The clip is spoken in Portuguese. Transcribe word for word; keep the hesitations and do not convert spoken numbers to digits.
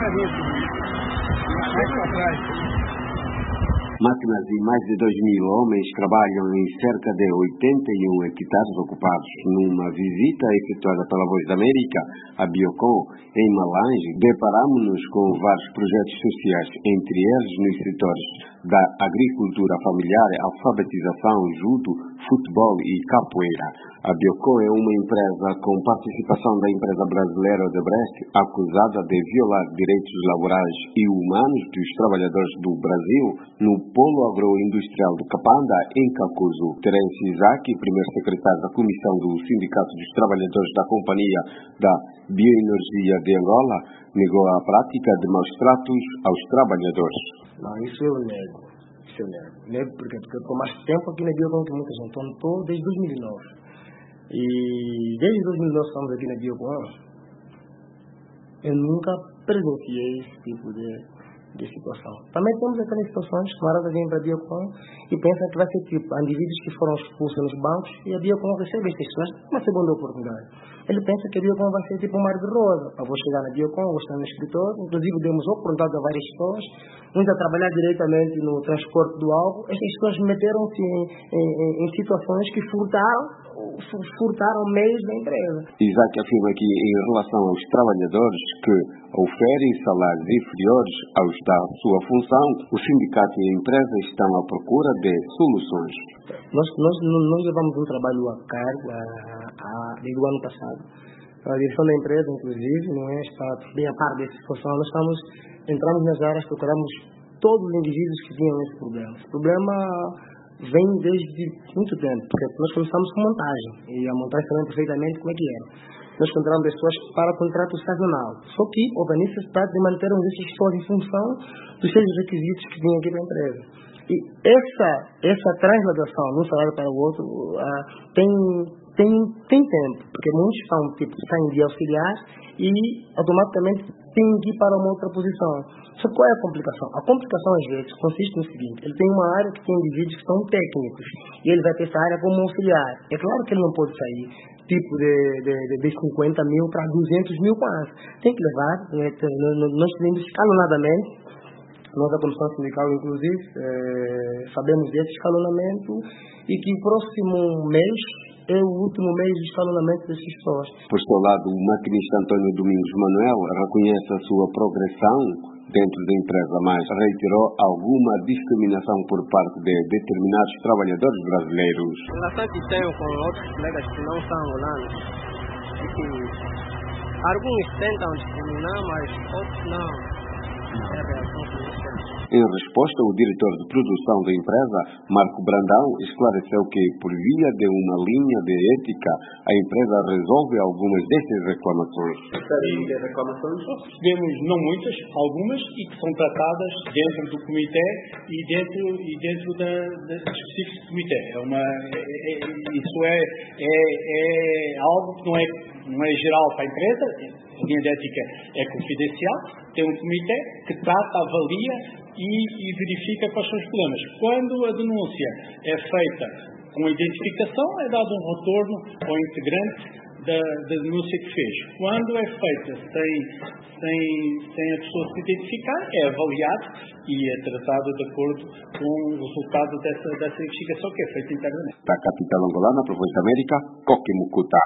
Máquinas e mais de dois mil homens trabalham em cerca de oitenta e um hectares ocupados. Numa visita efetuada pela Voz da América à Biocon, em Malange, deparamos-nos com vários projetos sociais, entre eles nos setores da agricultura familiar, alfabetização, judo, futebol e capoeira. A Biocon é uma empresa com participação da empresa brasileira Odebrecht, acusada de violar direitos laborais e humanos dos trabalhadores do Brasil no Polo Agroindustrial de Capanda, em Cacuzo. Terence Isaac, primeiro secretário da Comissão do Sindicato dos Trabalhadores da Companhia da Bioenergia de Angola, negou a prática de maus tratos aos trabalhadores. Não, isso eu nego. Isso eu nego. Nego porque, porque eu estou mais tempo aqui na Biocon que muita gente. Então, estou desde dois mil e nove. E desde dois mil e nove estamos aqui na Biocon. Eu nunca presenciei esse tipo de, de situação. Também temos aquelas situações que camaradas vêm para a Biocon e pensam que vai ser tipo indivíduos que foram expulsos nos bancos e a Biocon recebe estas pessoas uma segunda oportunidade. Ele pensa que a Biocon vai ser tipo um mar de rosa. Eu vou chegar na Biocon, vou estar no escritório, inclusive demos oportunidade a várias pessoas, uns a trabalhar diretamente no transporte do alvo. Estas pessoas meteram-se em, em, em situações que furtaram, furtaram meios da empresa. Isaac afirma que, em relação aos trabalhadores que oferem salários inferiores aos da sua função, o sindicato e a empresa estão à procura de soluções. Nós, nós, nós levamos um trabalho a cargo a, a, desde o ano passado. A direção da empresa, inclusive, não é, está bem a par dessa situação. Nós estamos, entramos nas áreas, procuramos todos os indivíduos que tinham esse problema. Esse problema vem desde muito tempo, porque nós começamos com montagem, e a montagem sabemos perfeitamente como é que era. Nós encontramos pessoas para contrato sazonal, só que houve a necessidade de mantermos essas pessoas em função dos seus requisitos que vinham aqui para a empresa. E essa, essa transladação de um salário para o outro uh, tem, tem, tem tempo, porque muitos estão, tipo, saem de auxiliar e automaticamente têm que ir para uma outra posição. Só qual é a complicação? A complicação, às vezes, consiste no seguinte: ele tem uma área que tem indivíduos que são técnicos e ele vai ter essa área como auxiliar. É claro que ele não pode sair tipo de, de, de, de cinquenta mil para duzentos mil quase. Tem que levar, né, nós temos escalonadamente. Nós, a Comissão Sindical, inclusive, eh, sabemos desse escalonamento e que o próximo mês é o último mês de escalonamento dessas pessoas. Por seu lado, o maquinista Antônio Domingos Manuel reconhece a sua progressão dentro da empresa, mas reiterou alguma discriminação por parte de determinados trabalhadores brasileiros. A relação que tenho com outros colegas que não são angolanos é que alguns tentam discriminar, mas outros não. É a reação que nós temos. Em resposta, o diretor de produção da empresa, Marco Brandão, esclareceu que, por via de uma linha de ética, a empresa resolve algumas destas reclamações. E reclamações? Recebemos, não muitas, algumas, e que são tratadas dentro do comitê e dentro, e dentro da, da, dos específicos do comitê. É uma, é, é, isso é, é, é algo que não é, não é geral para a empresa. A linha de ética é confidencial, tem um comitê que trata, avalia e, e verifica quais são os problemas. Quando a denúncia é feita com a identificação, é dado um retorno ao integrante da, da denúncia que fez. Quando é feita sem, sem, sem a pessoa se identificar, é avaliado e é tratado de acordo com o resultado dessa, dessa investigação que é feita internamente. Da capital angolana, para a Voz da América, Coque Mucuta.